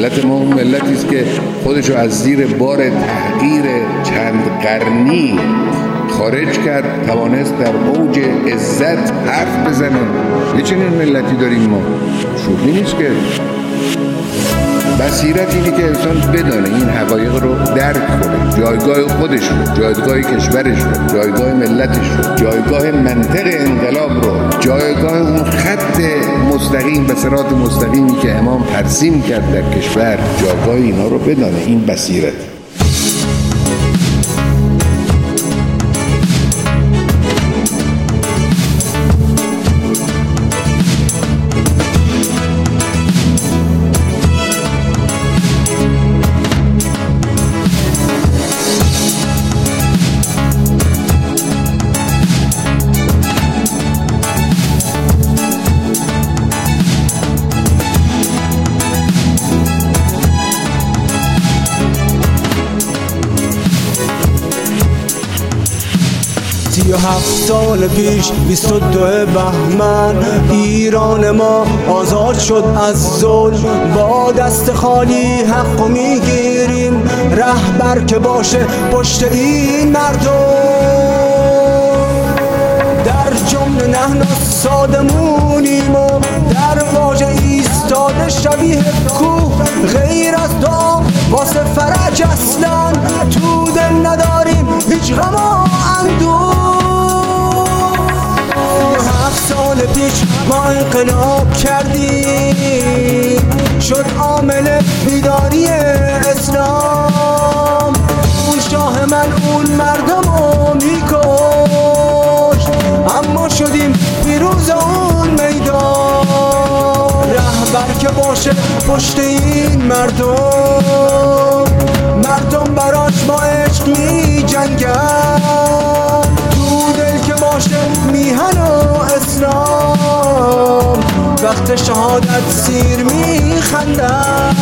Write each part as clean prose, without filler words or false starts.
ملت ما اون ملتی است که خودشو از زیر بار تحقیر چند قرنی خارج کرد، توانست در اوج عزت حرف بزنه. یه چنین ملتی داریم ما، شوخی نیست که. بصیرت اینه که انسان بدانه این حقایق رو درک کنه، جایگاه خودش رو، جایگاه کشورش رو، جایگاه ملتش رو، جایگاه منطق انقلاب رو، جایگاه اون خط مستقیم و صراط مستقیمی که امام ترسیم کرد در کشور، جایگاه اینا رو بدانه. این بصیرت. هفت سال پیش 22 بهمن ایران ما آزاد شد از ظلم. با دست خالی حق میگیریم، رهبر که باشه پشت این مردم. در جمله نحن سادمونیم و در واژه ایستاده شبیه کوه. غیر از دعا واسه فرج اصلا تو دل نداریم هیچ غم و اندوه. 7 سال پیش ما انقلاب کردیم، شد عامل بیداری اسلام. اون شاه ملعون مردم رو میکشت، اما شدیم پیروز اون میدان. رهبر که باشه پشت این مردم، مردم براش با عشق می جنگن. تو دل که باشه میهن و اسلام، وقت شهادت سیر می خندن.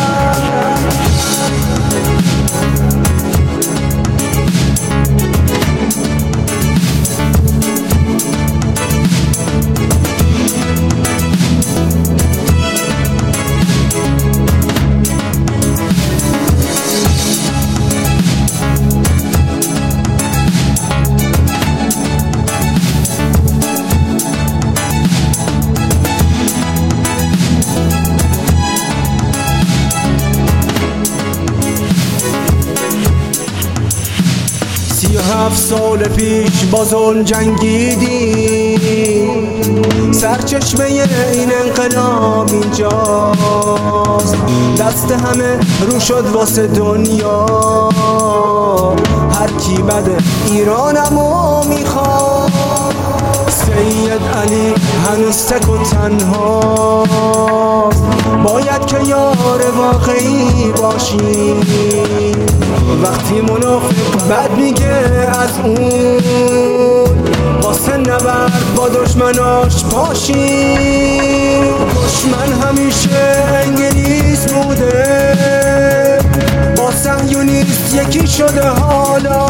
هفت سال پیش با ظلم جنگیدیم، سرچشمه این انقلاب اینجاست. دست همه رو شد واسه دنیا، هر کی بده ایرانمو میخواد. سید علی هنوز تک و تنهاست، باید که یار واقعی باشی. وقتی منافق بد میگه از اون، واسه نبرد با دشمناش پاشی. دشمن همیشه انگلیس بوده، با صهیونیست یکی شده حالا.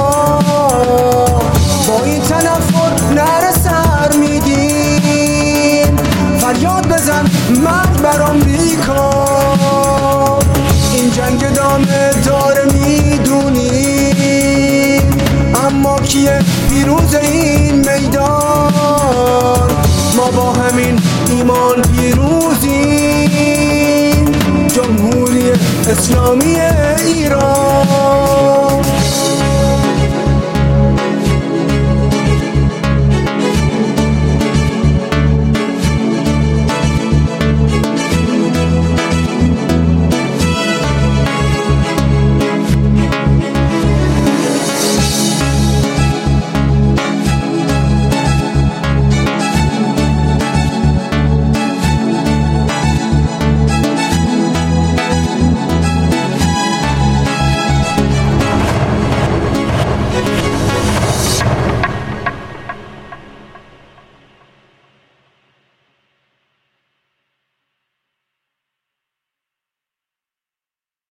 با این تنفر نره سر میدین، فریاد بزن مرگ بر آمریکا. این جنگ ادامه داره میدونی، اما کیه پیروز این میدان؟ ما با همین ایمان پیروزیم، جمهوری اسلامی ایران.